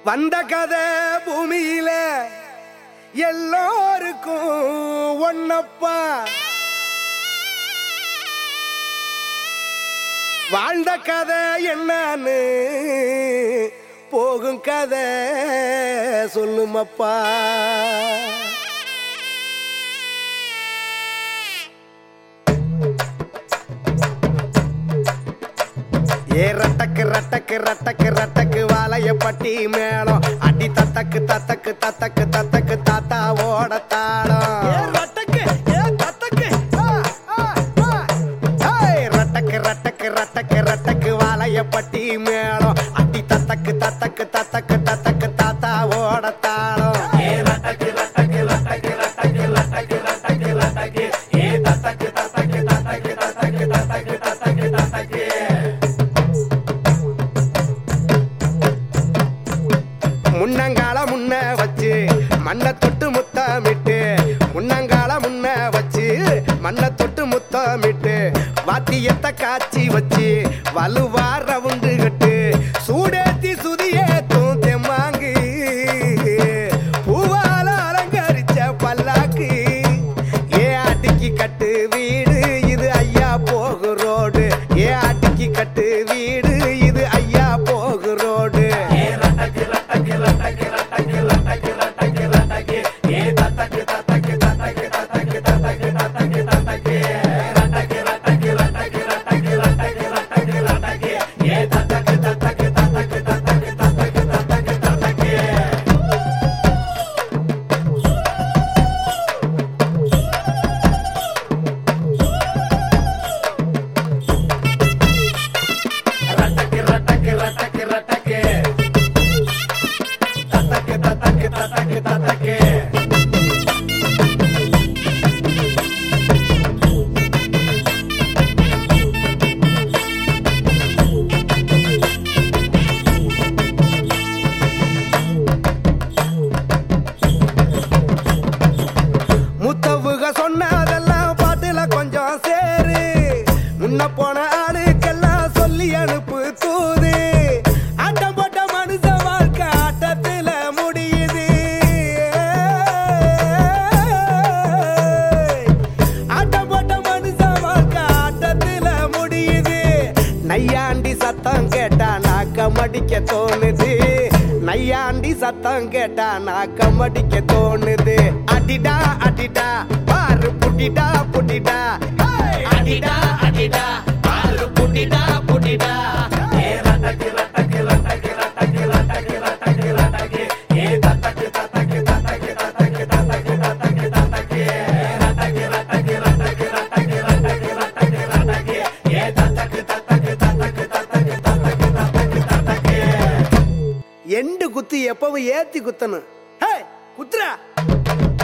வந்த கதை பூமியில எல்லோருக்கும் ஒன்னப்பா, வாழ்ந்த கதை என்னன்னு போகும் கதை சொல்லுமப்பா. ஏ ரட்டக்கு ரட்டக்கு ரட்டக்கு ரட்டக்கு வாழைய பட்டி மேளம் அடி தத்தக்கு தத்தக்கு தத்தக்கு தத்தக்கு தாத்தா ஓட தாளம். ரட்டக்கு ரட்டக்கு ரட்டக்கு ரட்டக்கு ரட்டக்கு வாழைய பட்டி மேளம் அடி தத்தக்கு தத்தக்கு தத்தக்கு தத்தக்கு தாத்தா ஓட தாளம். ரட்டக்கு ரட்டக்கு ரட்டக்கு ரட்டக்கு ரட்டக்கு ரட்டக்கு ரட்டக்கு ஏ தத்தக்கு தத்தக்கு தத்தக்கு தத்தக்கு தத்தக்கு தத்தக்கு தத்தக்கு. முன்னங்கால முன்ன வச்சு மண்ணை தொட்டு முத்தமிட்டு, முன்னங்கால முன்ன வச்சு மண்ணை தொட்டு முத்தமிட்டு, வாத்தியத்தை காய்ச்சி வச்சு வலுவா ரவுண்டு கட்டு, சூடேத்தி சுதியேத்தும் தெம்மாங்கு, பூவால அலங்கரிச்ச பல்லாக்கு, ஏ அடிக்கி கட்டு வீடு இது ஐயா போகு ரோடு, ஏ அடிக்கி கட்டு வீடு இது ஐயா போகு ரோடு. முத்தவுக சொன்னதெல்லாம் பாட்டுல கொஞ்சம் சேரு, முன்ன போன ஆளுக்கெல்லாம் சொல்லி அனுப்பு தூது, ஆட்டம் போட்ட மனுஷ வாழ்க்கை ஆட்டத்துல முடியுது, ஆட்டம் போட்ட மனுஷ வாழ்க்கை ஆட்டத்துல முடியுது. நையாண்டி சத்தம் கேட்டா நாக்கம் அடிக்க தோணுது, நையாண்டி சத்தம் கேட்டா நாக்கம் அடிக்க தோணுது. அடிடா அடிடா பாரு புட்டிடா புட்டிடா, அடிடா அடிடா பாரு புட்டிடா புட்டிடா. ரட்டக்கு ரட்டக்கு ரட்டக்கு ரட்டக்கு ரட்டக்கு ரட்டக்கு ரட்டக்கு ஏ தத்தக்கு தத்தக்கு தத்தக்கு தத்தக்கு தத்தக்கு தத்தக்கு தத்தக்கு. ரட்டக்கு ரட்டக்கு ரட்டக்கு ரட்டக்கு ரட்டக்கு ரட்டக்கு ரட்டக்கு ஏ தத்தக்கு தத்தக்கு தத்தக்கு தத்தக்கு தத்தக்கு தத்தக்கு தத்தக்கு. எண்டு குத்து எப்பவும் ஏத்தி குத்தணும். குத்துரா.